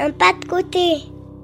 Un pas de côté.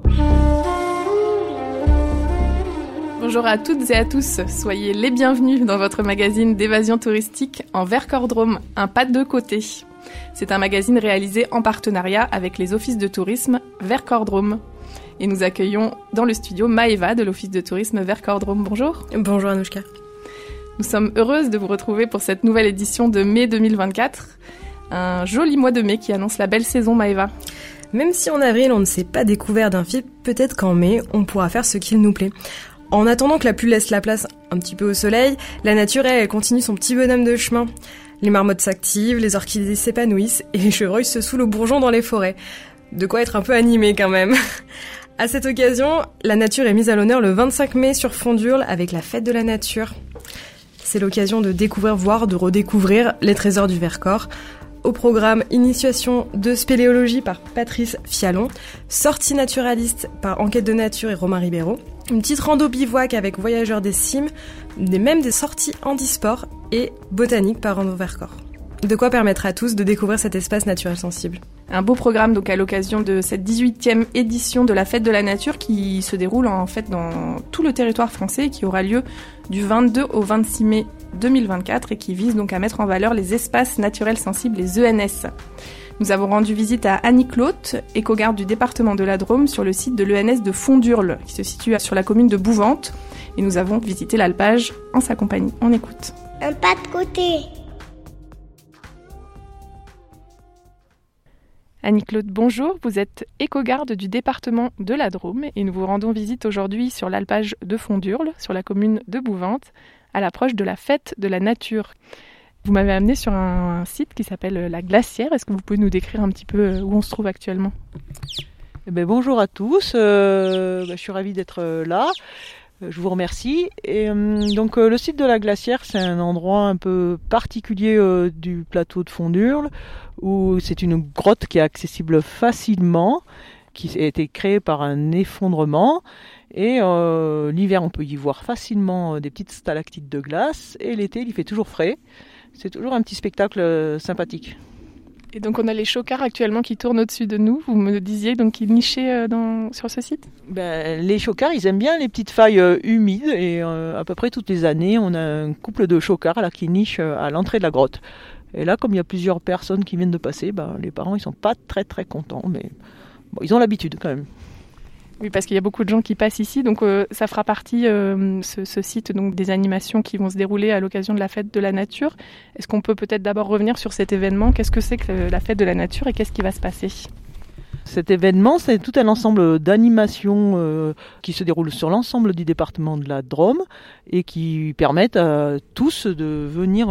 Bonjour à toutes et à tous, soyez les bienvenus dans votre magazine d'évasion touristique en Vercors-Drôme, un pas de côté. C'est un magazine réalisé en partenariat avec les offices de tourisme Vercors-Drôme. Et nous accueillons dans le studio Maëva de l'office de tourisme Vercors-Drôme. Bonjour. Bonjour Anouchka. Nous sommes heureuses de vous retrouver pour cette nouvelle édition de mai 2024. Un joli mois de mai qui annonce la belle saison, Maëva. Même si en avril on ne s'est pas découvert d'un film, peut-être qu'en mai on pourra faire ce qu'il nous plaît. En attendant que la pluie laisse la place un petit peu au soleil, la nature elle continue son petit bonhomme de chemin. Les marmottes s'activent, les orchidées s'épanouissent et les chevreuils se saoulent aux bourgeons dans les forêts. De quoi être un peu animé quand même. À cette occasion, la nature est mise à l'honneur le 25 mai sur Fondurle avec la fête de la nature. C'est l'occasion de découvrir, voire de redécouvrir les trésors du Vercors. Au programme, initiation de spéléologie par Patrice Fialon, sortie naturaliste par Enquête de Nature et Romain Ribeiro, une petite rando bivouac avec Voyageurs des Cimes, même des sorties handisport et botanique par Rando Vercors. De quoi permettre à tous de découvrir cet espace naturel sensible. Un beau programme donc à l'occasion de cette 18e édition de la Fête de la Nature qui se déroule en fait dans tout le territoire français et qui aura lieu du 22 au 26 mai 2024 et qui vise donc à mettre en valeur les espaces naturels sensibles, les ENS. Nous avons rendu visite à Annie Clote, éco-garde du département de la Drôme, sur le site de l'ENS de Fondurle, qui se situe sur la commune de Bouvante. Et nous avons visité l'alpage en sa compagnie. On écoute. Un pas de côté. Annie-Claude, bonjour. Vous êtes éco-garde du département de la Drôme et nous vous rendons visite aujourd'hui sur l'alpage de Fondurle, sur la commune de Bouvante, à l'approche de la fête de la nature. Vous m'avez amené sur un site qui s'appelle La Glacière. Est-ce que vous pouvez nous décrire un petit peu où on se trouve actuellement ? Bonjour à tous, je suis ravie d'être là. Je vous remercie. Et donc le site de La Glacière, c'est un endroit un peu particulier du plateau de Fondurle, où c'est une grotte qui est accessible facilement, qui a été créée par un effondrement. Et l'hiver, on peut y voir facilement des petites stalactites de glace. Et l'été, il fait toujours frais. C'est toujours un petit spectacle sympathique. Et donc on a les chocards actuellement qui tournent au-dessus de nous. Vous me disiez donc qu'ils nichaient sur ce site ? Les chocards, ils aiment bien les petites failles humides. Et à peu près toutes les années, on a un couple de chocards là, qui nichent à l'entrée de la grotte. Et là, comme il y a plusieurs personnes qui viennent de passer, les parents ils sont pas très très contents. Mais ils ont l'habitude quand même. Oui, parce qu'il y a beaucoup de gens qui passent ici, donc ça fera partie, ce site, donc, des animations qui vont se dérouler à l'occasion de la Fête de la Nature. Est-ce qu'on peut peut-être d'abord revenir sur cet événement ? Qu'est-ce que c'est que la Fête de la Nature et qu'est-ce qui va se passer ? Cet événement, c'est tout un ensemble d'animations qui se déroulent sur l'ensemble du département de la Drôme et qui permettent à tous de venir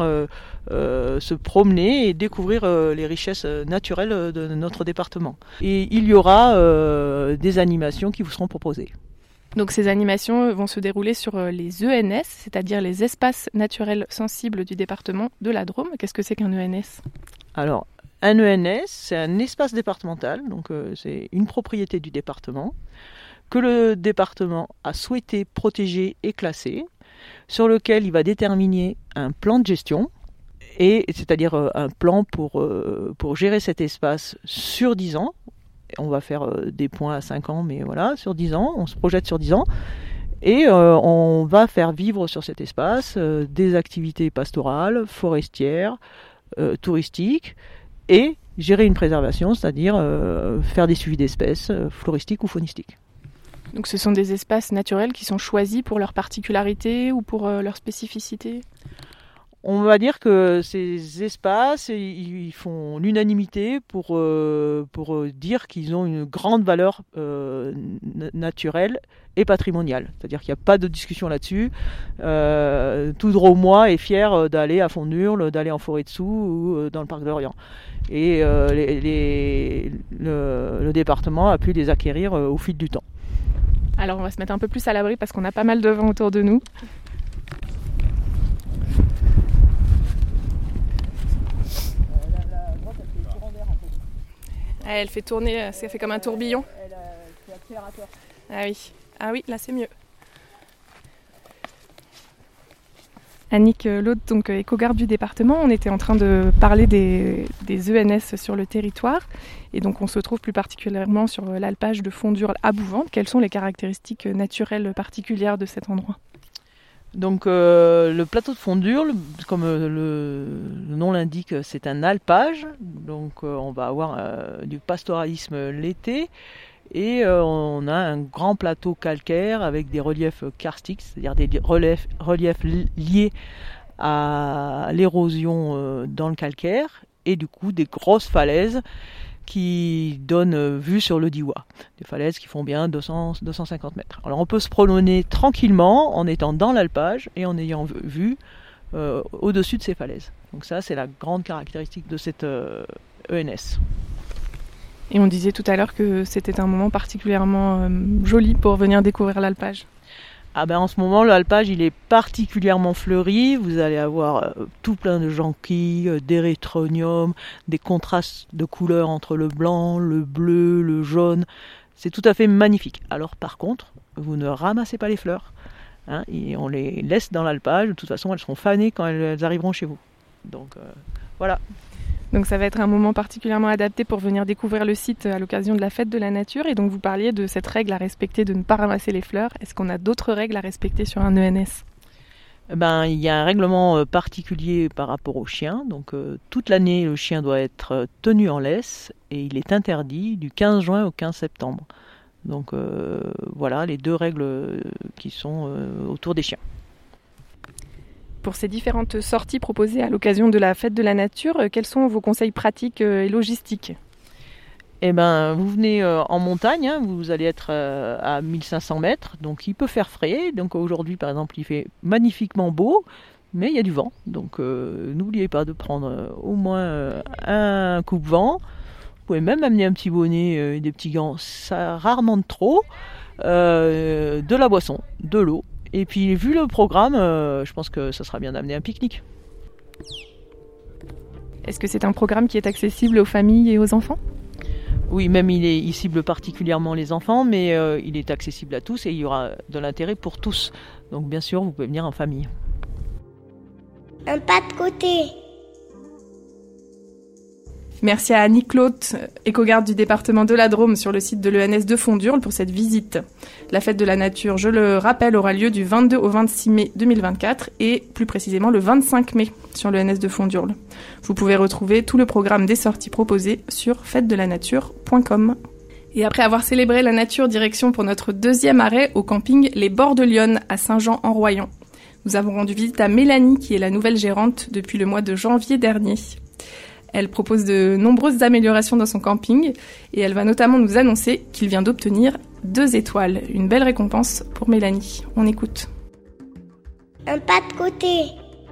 se promener et découvrir les richesses naturelles de notre département. Et il y aura des animations qui vous seront proposées. Donc ces animations vont se dérouler sur les ENS, c'est-à-dire les espaces naturels sensibles du département de la Drôme. Qu'est-ce que c'est qu'un ENS ? Alors, un ENS, c'est un espace départemental, donc c'est une propriété du département, que le département a souhaité protéger et classer, sur lequel il va déterminer un plan de gestion, c'est-à-dire un plan pour gérer cet espace sur 10 ans. On va faire des points à 5 ans, mais voilà, sur 10 ans, on se projette sur 10 ans. Et on va faire vivre sur cet espace des activités pastorales, forestières, touristiques, et gérer une préservation, c'est-à-dire faire des suivis d'espèces floristiques ou faunistiques. Donc ce sont des espaces naturels qui sont choisis pour leurs particularités ou pour leurs spécificités ? On va dire que ces espaces, ils font l'unanimité pour dire qu'ils ont une grande valeur naturelle et patrimoniale. C'est-à-dire qu'il n'y a pas de discussion là-dessus. Tout Drômois est fier d'aller à Fondurle, d'aller en Forêt-dessous ou dans le parc de l'Orient. Et le département a pu les acquérir au fil du temps. Alors on va se mettre un peu plus à l'abri parce qu'on a pas mal de vent autour de nous. Elle fait tourner, ça fait comme un tourbillon. C'est accélérateur. Ah oui, là c'est mieux. Annick Laude, donc éco-garde du département, on était en train de parler des ENS sur le territoire et donc on se trouve plus particulièrement sur l'alpage de Fondurle à Bouvante. Quelles sont les caractéristiques naturelles particulières de cet endroit ? Donc le plateau de Fondurle, comme le nom l'indique, c'est un alpage, donc on va avoir du pastoralisme l'été. Et on a un grand plateau calcaire avec des reliefs karstiques, c'est-à-dire des reliefs liés à l'érosion dans le calcaire, et du coup des grosses falaises qui donnent vue sur le Diois. Des falaises qui font bien 250 mètres. Alors on peut se promener tranquillement en étant dans l'alpage et en ayant vue au-dessus de ces falaises. Donc ça, c'est la grande caractéristique de cette ENS. Et on disait tout à l'heure que c'était un moment particulièrement joli pour venir découvrir l'alpage. Ah ben en ce moment, l'alpage, il est particulièrement fleuri. Vous allez avoir tout plein de jonquilles, d'érythronium, des contrastes de couleurs entre le blanc, le bleu, le jaune. C'est tout à fait magnifique. Alors par contre, vous ne ramassez pas les fleurs. Et on les laisse dans l'alpage. De toute façon, elles seront fanées quand elles arriveront chez vous. Donc voilà. Donc ça va être un moment particulièrement adapté pour venir découvrir le site à l'occasion de la fête de la nature. Et donc vous parliez de cette règle à respecter de ne pas ramasser les fleurs. Est-ce qu'on a d'autres règles à respecter sur un ENS ? Il y a un règlement particulier par rapport aux chiens. Donc toute l'année, le chien doit être tenu en laisse et il est interdit du 15 juin au 15 septembre. Donc voilà les deux règles qui sont autour des chiens. Pour ces différentes sorties proposées à l'occasion de la fête de la nature, quels sont vos conseils pratiques et logistiques ? Vous venez en montagne, vous allez être à 1500 mètres, donc il peut faire frais. Donc aujourd'hui, par exemple, il fait magnifiquement beau, mais il y a du vent. Donc n'oubliez pas de prendre au moins un coupe-vent. Vous pouvez même amener un petit bonnet et des petits gants, ça rarement de trop, de la boisson, de l'eau. Et puis, vu le programme, je pense que ça sera bien d'amener un pique-nique. Est-ce que c'est un programme qui est accessible aux familles et aux enfants ? Oui, même il cible particulièrement les enfants, mais il est accessible à tous et il y aura de l'intérêt pour tous. Donc, bien sûr, vous pouvez venir en famille. Un pas de côté. Merci à Annick Laude, éco-garde du département de la Drôme sur le site de l'ENS de Fondurle pour cette visite. La fête de la nature, je le rappelle, aura lieu du 22 au 26 mai 2024 et plus précisément le 25 mai sur l'ENS de Fondurle. Vous pouvez retrouver tout le programme des sorties proposées sur fêtedelaNature.com. Et après avoir célébré la nature, direction pour notre deuxième arrêt au camping Les Bords de Lyonne à Saint-Jean-en-Royan. Nous avons rendu visite à Mélanie qui est la nouvelle gérante depuis le mois de janvier dernier. Elle propose de nombreuses améliorations dans son camping et elle va notamment nous annoncer qu'il vient d'obtenir 2 étoiles. Une belle récompense pour Mélanie. On écoute. Un pas de côté.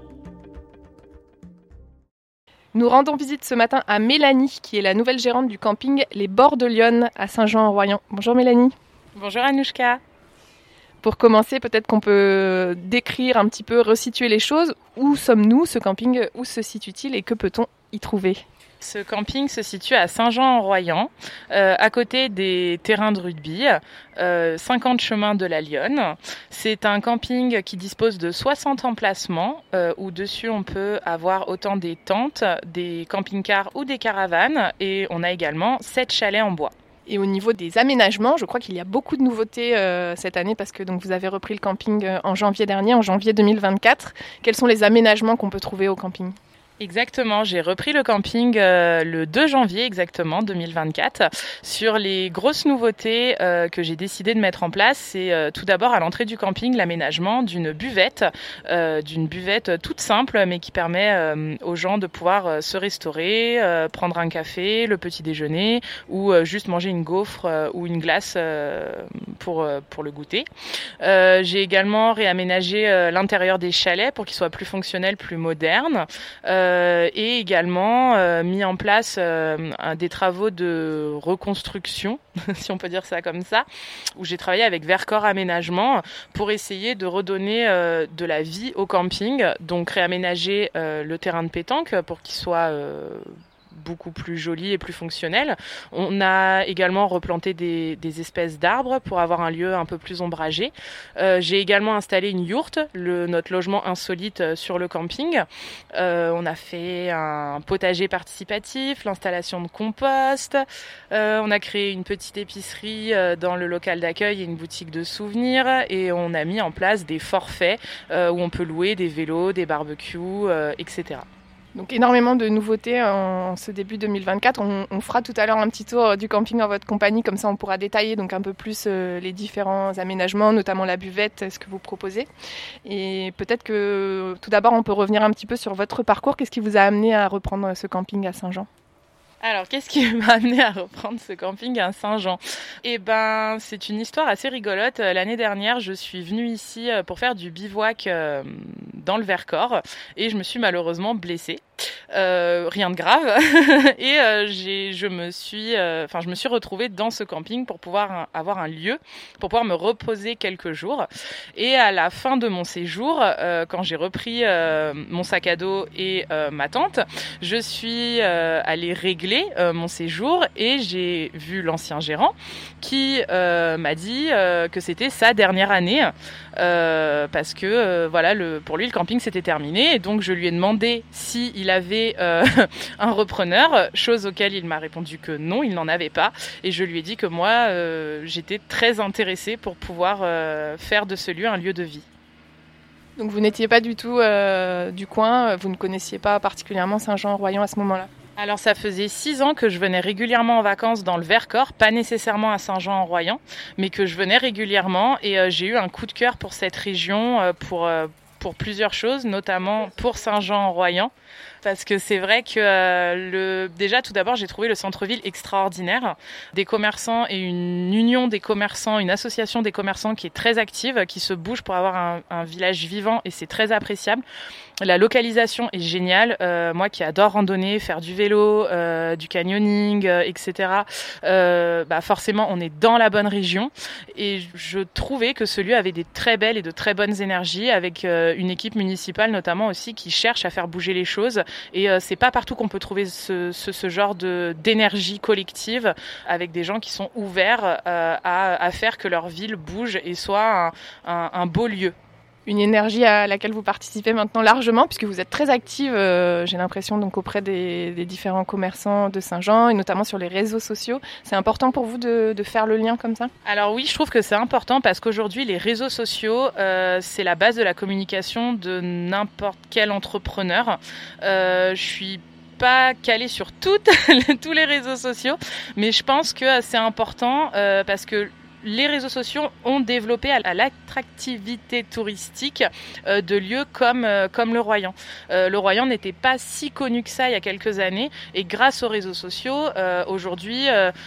Nous rendons visite ce matin à Mélanie qui est la nouvelle gérante du camping Les Bords de Lyonne à Saint-Jean-en-Royan. Bonjour Mélanie. Bonjour Anouchka. Pour commencer, peut-être qu'on peut décrire un petit peu, resituer les choses. Où sommes-nous, ce camping, où se situe-t-il et que peut-on y trouver ? Ce camping se situe à Saint-Jean-en-Royan, à côté des terrains de rugby, 50 chemins de la Lyonne. C'est un camping qui dispose de 60 emplacements, où dessus on peut avoir autant des tentes, des camping-cars ou des caravanes, et on a également 7 chalets en bois. Et au niveau des aménagements, je crois qu'il y a beaucoup de nouveautés cette année parce que donc, vous avez repris le camping en janvier dernier, en janvier 2024. Quels sont les aménagements qu'on peut trouver au camping ? Exactement, j'ai repris le camping le 2 janvier exactement 2024. Sur les grosses nouveautés que j'ai décidé de mettre en place, c'est tout d'abord à l'entrée du camping l'aménagement d'une buvette toute simple mais qui permet aux gens de pouvoir se restaurer, prendre un café, le petit déjeuner ou juste manger une gaufre ou une glace pour le goûter. J'ai également réaménagé l'intérieur des chalets pour qu'il soit plus fonctionnel, plus moderne. Et également mis en place des travaux de reconstruction, si on peut dire ça comme ça, où j'ai travaillé avec Vercors Aménagement pour essayer de redonner de la vie au camping, donc réaménager le terrain de pétanque pour qu'il soit beaucoup plus joli et plus fonctionnel. On a également replanté des espèces d'arbres pour avoir un lieu un peu plus ombragé. J'ai également installé une yourte, notre logement insolite sur le camping. On a fait un potager participatif, l'installation de compost. On a créé une petite épicerie dans le local d'accueil et une boutique de souvenirs. Et on a mis en place des forfaits où on peut louer des vélos, des barbecues, etc. Donc énormément de nouveautés en ce début 2024. On fera tout à l'heure un petit tour du camping en votre compagnie, comme ça on pourra détailler donc un peu plus les différents aménagements, notamment la buvette, ce que vous proposez. Et peut-être que tout d'abord on peut revenir un petit peu sur votre parcours. Qu'est-ce qui vous a amené à reprendre ce camping à Saint-Jean ? Alors, qu'est-ce qui m'a amené à reprendre ce camping à Saint-Jean ? Eh ben, c'est une histoire assez rigolote. L'année dernière, je suis venue ici pour faire du bivouac dans le Vercors et je me suis malheureusement blessée. Rien de grave. Et je me suis retrouvée dans ce camping pour pouvoir avoir un lieu, pour pouvoir me reposer quelques jours. Et à la fin de mon séjour, quand j'ai repris mon sac à dos et ma tente, je suis allée régler mon séjour et j'ai vu l'ancien gérant qui m'a dit que c'était sa dernière année parce que pour lui le camping c'était terminé et donc je lui ai demandé s'il avait un repreneur, chose auquel il m'a répondu que non, il n'en avait pas et je lui ai dit que moi j'étais très intéressée pour pouvoir faire de ce lieu un lieu de vie. Donc vous n'étiez pas du tout du coin, vous ne connaissiez pas particulièrement Saint-Jean-Royan à ce moment-là ? Alors ça faisait 6 ans que je venais régulièrement en vacances dans le Vercors, pas nécessairement à Saint-Jean-en-Royan, mais que je venais régulièrement et j'ai eu un coup de cœur pour cette région, pour plusieurs choses, notamment pour Saint-Jean-en-Royan. Parce que c'est vrai que déjà tout d'abord j'ai trouvé le centre-ville extraordinaire, des commerçants et une union des commerçants, une association des commerçants qui est très active, qui se bouge pour avoir un village vivant et c'est très appréciable. La localisation est géniale, moi qui adore randonner, faire du vélo, du canyoning, etc. Forcément on est dans la bonne région et je trouvais que ce lieu avait des très belles et de très bonnes énergies avec une équipe municipale notamment aussi qui cherche à faire bouger les choses. Et c'est pas partout qu'on peut trouver ce genre d'énergie collective avec des gens qui sont ouverts à faire que leur ville bouge et soit un beau lieu. Une énergie à laquelle vous participez maintenant largement, puisque vous êtes très active, j'ai l'impression, donc auprès des différents commerçants de Saint-Jean, et notamment sur les réseaux sociaux. C'est important pour vous de faire le lien comme ça ? Alors oui, je trouve que c'est important parce qu'aujourd'hui, les réseaux sociaux, c'est la base de la communication de n'importe quel entrepreneur. Je suis pas calée sur tous les réseaux sociaux, mais je pense que c'est important parce que les réseaux sociaux ont développé à l'attractivité touristique de lieux comme le Royan. Le Royan n'était pas si connu que ça il y a quelques années et grâce aux réseaux sociaux, aujourd'hui,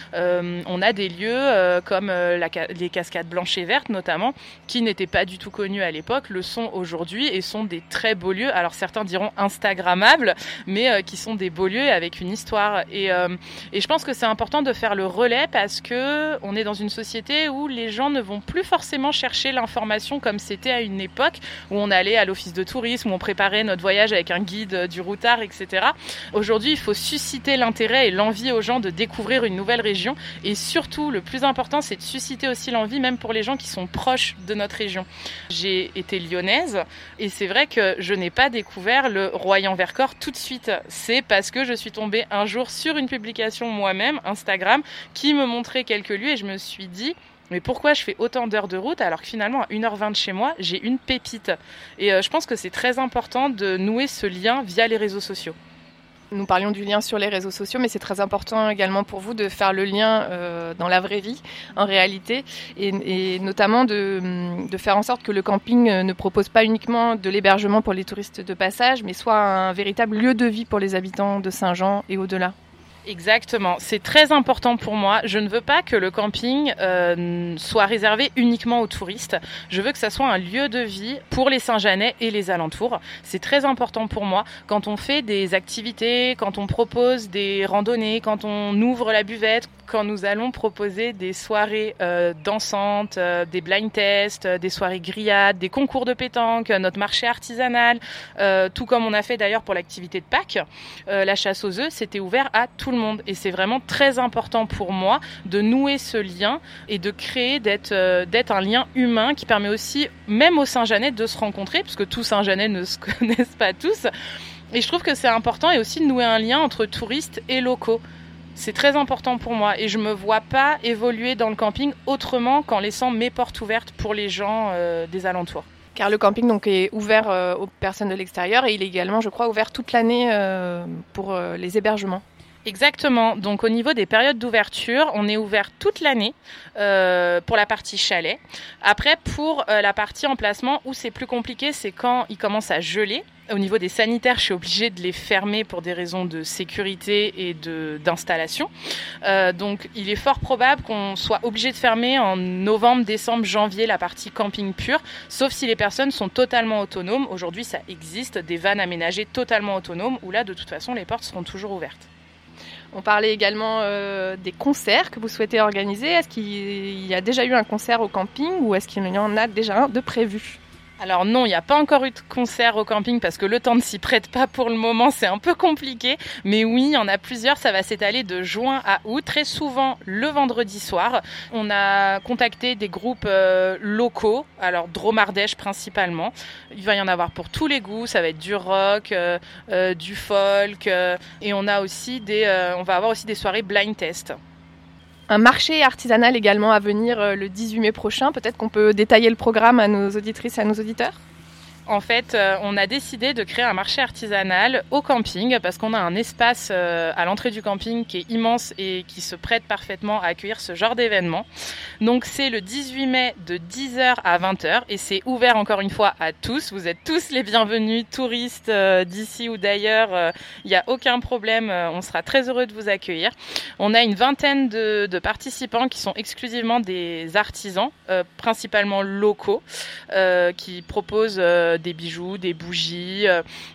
on a des lieux comme les cascades blanches et vertes notamment, qui n'étaient pas du tout connus à l'époque, le sont aujourd'hui et sont des très beaux lieux. Alors certains diront instagrammables, mais qui sont des beaux lieux avec une histoire. Et je pense que c'est important de faire le relais parce que on est dans une société où les gens ne vont plus forcément chercher l'information comme c'était à une époque où on allait à l'office de tourisme, où on préparait notre voyage avec un guide du routard, etc. Aujourd'hui, il faut susciter l'intérêt et l'envie aux gens de découvrir une nouvelle région et surtout, le plus important, c'est de susciter aussi l'envie même pour les gens qui sont proches de notre région. J'ai été lyonnaise et c'est vrai que je n'ai pas découvert le Royan-Vercors tout de suite. C'est parce que je suis tombée un jour sur une publication moi-même, Instagram, qui me montrait quelques lieux et je me suis dit mais pourquoi je fais autant d'heures de route alors que finalement à 1h20 de chez moi, j'ai une pépite. Et je pense que c'est très important de nouer ce lien via les réseaux sociaux. Nous parlions du lien sur les réseaux sociaux, mais c'est très important également pour vous de faire le lien dans la vraie vie, en réalité, et notamment de faire en sorte que le camping ne propose pas uniquement de l'hébergement pour les touristes de passage, mais soit un véritable lieu de vie pour les habitants de Saint-Jean et au-delà. Exactement, c'est très important pour moi. Je ne veux pas que le camping soit réservé uniquement aux touristes. Je veux que ça soit un lieu de vie pour les Saint-Jeanais et les alentours. C'est très important pour moi. Quand on fait des activités, quand on propose des randonnées, quand on ouvre la buvette, quand nous allons proposer des soirées dansantes, des blind tests, des soirées grillades, des concours de pétanque, notre marché artisanal, tout comme on a fait d'ailleurs pour l'activité de Pâques, la chasse aux œufs, c'était ouvert à tout le monde. Et c'est vraiment très important pour moi de nouer ce lien et de créer, d'être un lien humain qui permet aussi, même aux Saint-Jeanais, de se rencontrer, puisque tous Saint-Jeanais ne se connaissent pas tous. Et je trouve que c'est important et aussi de nouer un lien entre touristes et locaux. C'est très important pour moi et je me vois pas évoluer dans le camping autrement qu'en laissant mes portes ouvertes pour les gens des alentours. Car le camping donc est ouvert aux personnes de l'extérieur et il est également, je crois, ouvert toute l'année pour les hébergements. Exactement. Donc au niveau des périodes d'ouverture, on est ouvert toute l'année pour la partie chalet. Après, pour la partie emplacement, où c'est plus compliqué, c'est quand il commence à geler. Au niveau des sanitaires, je suis obligée de les fermer pour des raisons de sécurité et d'installation. Donc il est fort probable qu'on soit obligé de fermer en novembre, décembre, janvier la partie camping pur, sauf si les personnes sont totalement autonomes. Aujourd'hui, ça existe, des vannes aménagées totalement autonomes, où là, de toute façon, les portes seront toujours ouvertes. On parlait également des concerts que vous souhaitez organiser. Est-ce qu'il y a déjà eu un concert au camping ou est-ce qu'il y en a déjà un de prévu ? Alors non, il n'y a pas encore eu de concert au camping parce que le temps ne s'y prête pas pour le moment, c'est un peu compliqué. Mais oui, il y en a plusieurs, ça va s'étaler de juin à août, très souvent le vendredi soir. On a contacté des groupes locaux, alors Dromardèche principalement. Il va y en avoir pour tous les goûts, ça va être du rock, du folk et on va avoir aussi des soirées blind test. Un marché artisanal également à venir le 18 mai prochain. Peut-être qu'on peut détailler le programme à nos auditrices et à nos auditeurs ? En fait, on a décidé de créer un marché artisanal au camping parce qu'on a un espace à l'entrée du camping qui est immense et qui se prête parfaitement à accueillir ce genre d'événement. Donc c'est le 18 mai de 10h à 20h et c'est ouvert encore une fois à tous. Vous êtes tous les bienvenus, touristes d'ici ou d'ailleurs. Il n'y a aucun problème, on sera très heureux de vous accueillir. On a une vingtaine de participants qui sont exclusivement des artisans, principalement locaux, qui proposent des bijoux, des bougies,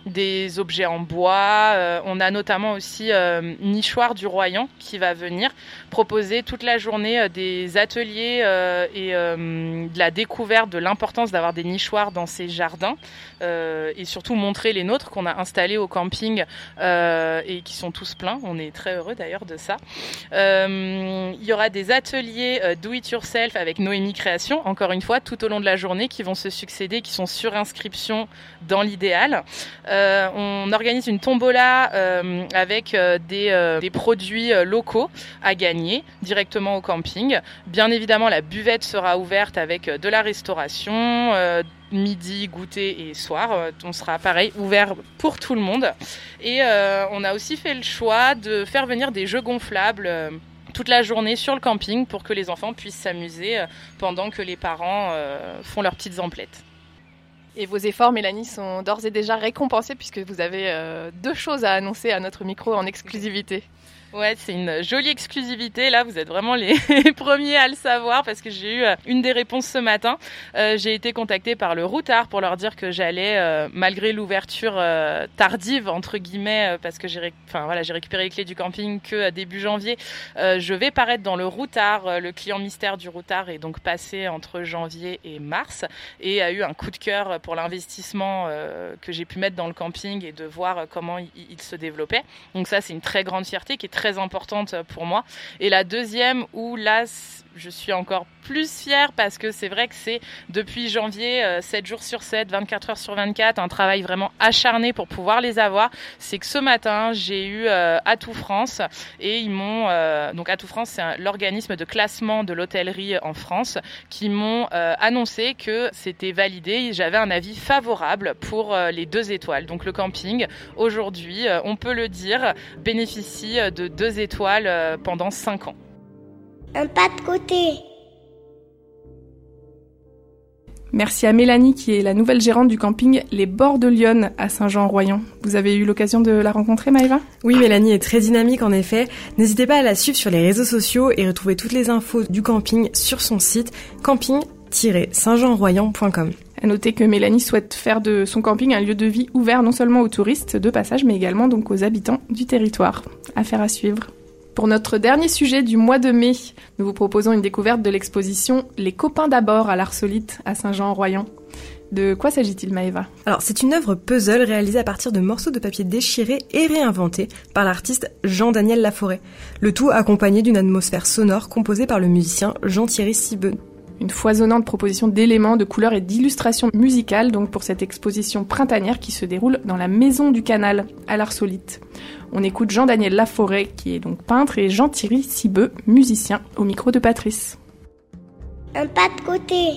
des objets en bois. On a notamment aussi Nichoir du Royan qui va venir proposer toute la journée des ateliers et de la découverte de l'importance d'avoir des nichoirs dans ses jardins et surtout montrer les nôtres qu'on a installés au camping et qui sont tous pleins. On est très heureux d'ailleurs de ça. Il y aura des ateliers do it yourself avec Noémie Création, encore une fois, tout au long de la journée qui vont se succéder, qui sont sur inscription dans l'idéal. On organise une tombola avec des produits locaux à gagner directement au camping. Bien évidemment, la buvette sera ouverte avec de la restauration, midi, goûter et soir. On sera pareil, ouvert pour tout le monde. Et on a aussi fait le choix de faire venir des jeux gonflables toute la journée sur le camping pour que les enfants puissent s'amuser pendant que les parents font leurs petites emplettes. Et vos efforts, Mélanie, sont d'ores et déjà récompensés puisque vous avez 2 choses à annoncer à notre micro en exclusivité. Ouais, c'est une jolie exclusivité. Là, vous êtes vraiment les premiers à le savoir parce que j'ai eu une des réponses ce matin. J'ai été contactée par le Routard pour leur dire que j'allais, malgré l'ouverture tardive entre guillemets, parce que j'ai récupéré les clés du camping que début janvier. Je vais paraître dans le Routard, le client mystère du Routard est donc passé entre janvier et mars et a eu un coup de cœur pour l'investissement que j'ai pu mettre dans le camping et de voir comment il se développait. Donc ça, c'est une très grande fierté qui est très importante pour moi. Et la deuxième, où là, je suis encore plus fière parce que c'est vrai que c'est depuis janvier, 7 jours sur 7, 24 heures sur 24, un travail vraiment acharné pour pouvoir les avoir. C'est que ce matin, j'ai eu Atout France et ils m'ont... donc Atout France, c'est l'organisme de classement de l'hôtellerie en France qui m'ont annoncé que c'était validé. J'avais un avis favorable pour les 2 étoiles. Donc le camping, aujourd'hui, on peut le dire, bénéficie de 2 étoiles pendant 5 ans. Un pas de côté. Merci à Mélanie qui est la nouvelle gérante du camping Les Bords de Lyon à Saint-Jean-en-Royan. Vous avez eu l'occasion de la rencontrer, Maëva ? Oui, Mélanie est très dynamique en effet. N'hésitez pas à la suivre sur les réseaux sociaux et retrouver toutes les infos du camping sur son site camping-saintjeanroyan.com. À noter que Mélanie souhaite faire de son camping un lieu de vie ouvert non seulement aux touristes de passage, mais également donc aux habitants du territoire. Affaire à suivre. Pour notre dernier sujet du mois de mai, nous vous proposons une découverte de l'exposition Les copains d'abord à l'Arsolite à Saint-Jean-en-Royan. De quoi s'agit-il, Maëva ? Alors, c'est une œuvre puzzle réalisée à partir de morceaux de papier déchirés et réinventés par l'artiste Jean-Daniel Laforêt. Le tout accompagné d'une atmosphère sonore composée par le musicien Jean-Thierry Sibeux. Une foisonnante proposition d'éléments, de couleurs et d'illustrations musicales donc pour cette exposition printanière qui se déroule dans la Maison du Canal à l'Arsolite. On écoute Jean-Daniel Laforêt qui est donc peintre et Jean-Thierry Sibeux, musicien, au micro de Patrice. Un pas de côté.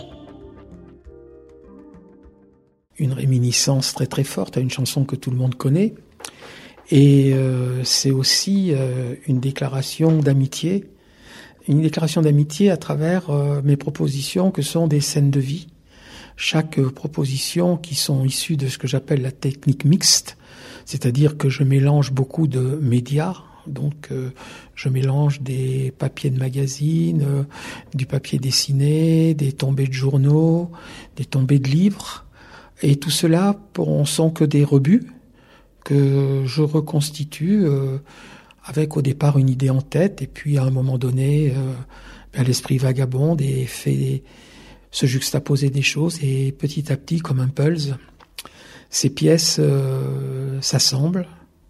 Une réminiscence très très forte à une chanson que tout le monde connaît. Et c'est aussi une déclaration d'amitié. Une déclaration d'amitié à travers mes propositions que sont des scènes de vie. Chaque proposition qui sont issues de ce que j'appelle la technique mixte, c'est-à-dire que je mélange beaucoup de médias. Donc je mélange des papiers de magazines, du papier dessiné, des tombées de journaux, des tombées de livres. Et tout cela, on sent que des rebuts que je reconstitue avec au départ une idée en tête, et puis à un moment donné, l'esprit vagabonde et fait se juxtaposer des choses, et petit à petit, comme un puzzle, ces pièces s'assemblent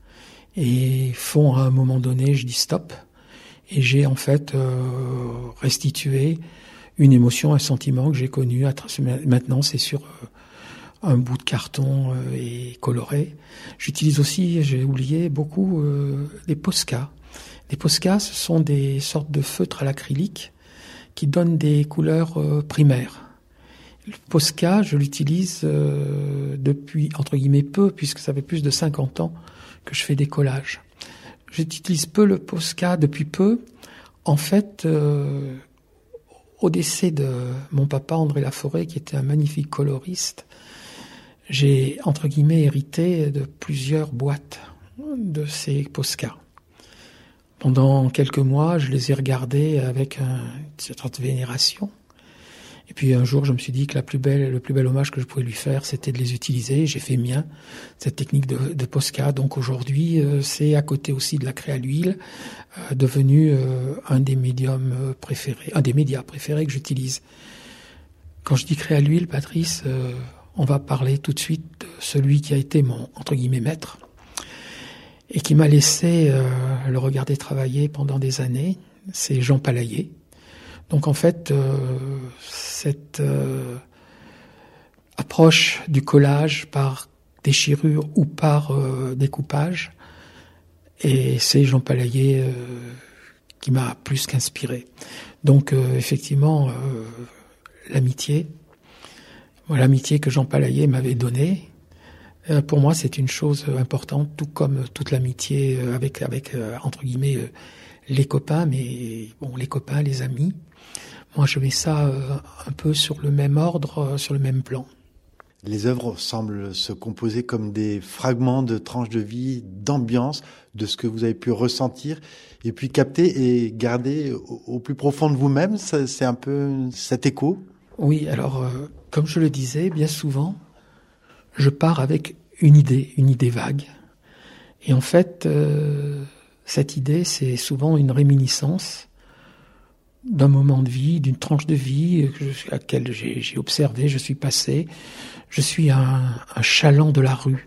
et font à un moment donné, je dis stop, et j'ai en fait restitué une émotion, un sentiment que j'ai connu. Maintenant, c'est sur un bout de carton et coloré. J'utilise aussi, j'ai oublié, beaucoup des Posca. Les Posca, ce sont des sortes de feutres à l'acrylique qui donnent des couleurs primaires. Le Posca, je l'utilise depuis, entre guillemets, peu, puisque ça fait plus de 50 ans que je fais des collages. J'utilise peu le Posca depuis peu. En fait, au décès de mon papa, André Laforêt, qui était un magnifique coloriste, j'ai, entre guillemets, hérité de plusieurs boîtes de ces Posca. Pendant quelques mois, je les ai regardés avec une sorte de vénération. Et puis un jour, je me suis dit que le plus bel hommage que je pouvais lui faire, c'était de les utiliser. J'ai fait mien cette technique de Posca. Donc aujourd'hui, c'est à côté aussi de la craie à l'huile, devenu un des médiums préférés, un des médias préférés que j'utilise. Quand je dis craie à l'huile, Patrice, on va parler tout de suite de celui qui a été mon, entre guillemets, maître et qui m'a laissé le regarder travailler pendant des années. C'est Jean Palaillé. Donc en fait, cette approche du collage par déchirure ou par découpage, et c'est Jean Palaillé qui m'a plus qu'inspiré. Donc effectivement, l'amitié que Jean Palaillé m'avait donnée, pour moi c'est une chose importante, tout comme toute l'amitié avec entre guillemets les copains, mais bon, les copains, les amis. Moi, je mets ça un peu sur le même ordre, sur le même plan. Les œuvres semblent se composer comme des fragments de tranches de vie, d'ambiance, de ce que vous avez pu ressentir, et puis capter et garder au plus profond de vous-même. C'est un peu cet écho. Oui, alors, comme je le disais, bien souvent, je pars avec une idée vague. Et en fait, cette idée, c'est souvent une réminiscence d'un moment de vie, d'une tranche de vie à laquelle j'ai observé, je suis passé. Je suis un chaland de la rue.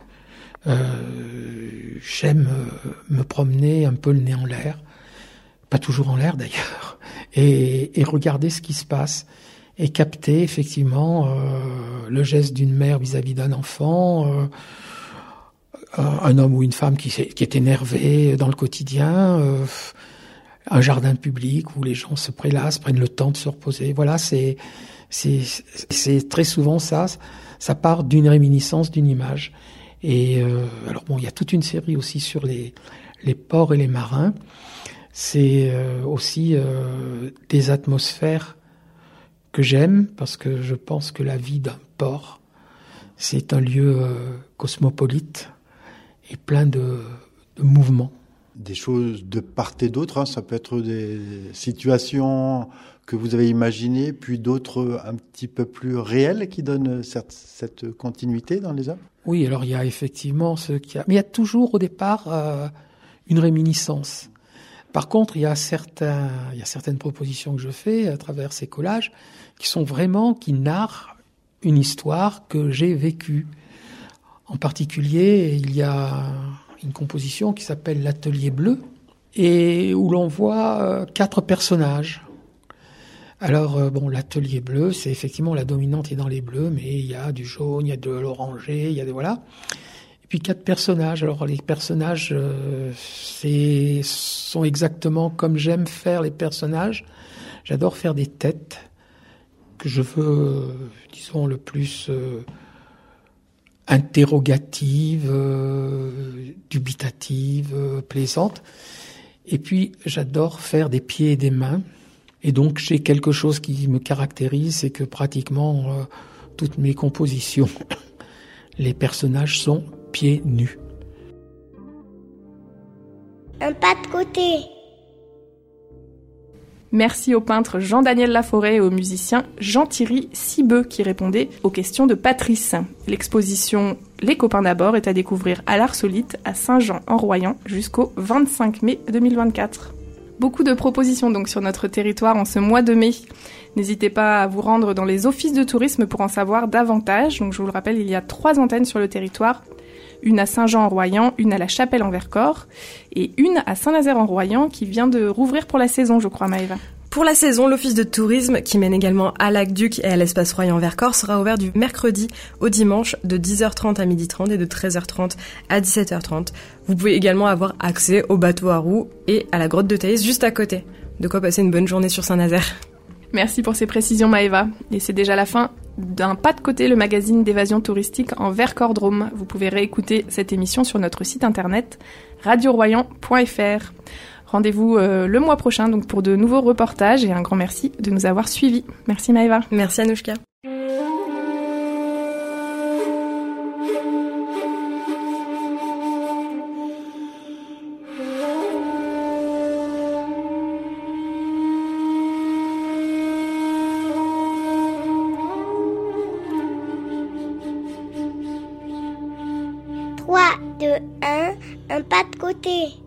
J'aime me promener un peu le nez en l'air, pas toujours en l'air d'ailleurs, et regarder ce qui se passe et capter effectivement le geste d'une mère vis-à-vis d'un enfant, un homme ou une femme qui est énervé dans le quotidien, un jardin public où les gens se prélassent, prennent le temps de se reposer. Voilà, c'est très souvent ça part d'une réminiscence, d'une image. Et alors bon, il y a toute une série aussi sur les ports et les marins. C'est aussi des atmosphères que j'aime parce que je pense que la vie d'un port, c'est un lieu cosmopolite et plein de mouvements. Des choses de part et d'autre, hein. Ça peut être des situations que vous avez imaginées, puis d'autres un petit peu plus réelles qui donnent cette continuité dans les œuvres. Oui, alors il y a effectivement mais il y a toujours au départ une réminiscence. Par contre, il y a certaines propositions que je fais à travers ces collages qui narrent une histoire que j'ai vécue. En particulier, il y a une composition qui s'appelle l'Atelier bleu et où l'on voit 4 personnages. Alors, l'Atelier bleu, c'est effectivement la dominante est dans les bleus, mais il y a du jaune, il y a de l'orangé, il y a voilà. Et puis 4 personnages. Alors, les personnages, sont exactement comme j'aime faire les personnages. J'adore faire des têtes que je veux, disons, le plus interrogatives, dubitatives, plaisantes. Et puis, j'adore faire des pieds et des mains. Et donc, j'ai quelque chose qui me caractérise, c'est que pratiquement toutes mes compositions, les personnages sont pieds nus. Un pas de côté. Merci au peintre Jean-Daniel Laforêt et au musicien Jean-Thierry Cibeux qui répondait aux questions de Patrice. L'exposition Les copains d'abord est à découvrir à l'Arsolite à Saint-Jean-en-Royan jusqu'au 25 mai 2024. Beaucoup de propositions donc sur notre territoire en ce mois de mai. N'hésitez pas à vous rendre dans les offices de tourisme pour en savoir davantage. Donc je vous le rappelle, il y a 3 antennes sur le territoire. Une à Saint-Jean-en-Royan, une à la Chapelle-en-Vercors et une à Saint-Nazaire-en-Royan qui vient de rouvrir pour la saison, je crois, Maëva. Pour la saison, l'office de tourisme, qui mène également à l'Aqueduc et à l'espace Royan-Vercors, sera ouvert du mercredi au dimanche de 10h30 à 12h30 et de 13h30 à 17h30. Vous pouvez également avoir accès au bateau à roues et à la grotte de Thaïs juste à côté. De quoi passer une bonne journée sur Saint-Nazaire. Merci pour ces précisions, Maëva. Et c'est déjà la fin d'un pas de côté, le magazine d'évasion touristique en Vercors-Drôme. Vous pouvez réécouter cette émission sur notre site internet radioroyan.fr. Rendez-vous le mois prochain donc pour de nouveaux reportages et un grand merci de nous avoir suivis. Merci Maëva. Merci Anouchka. Un pas de côté.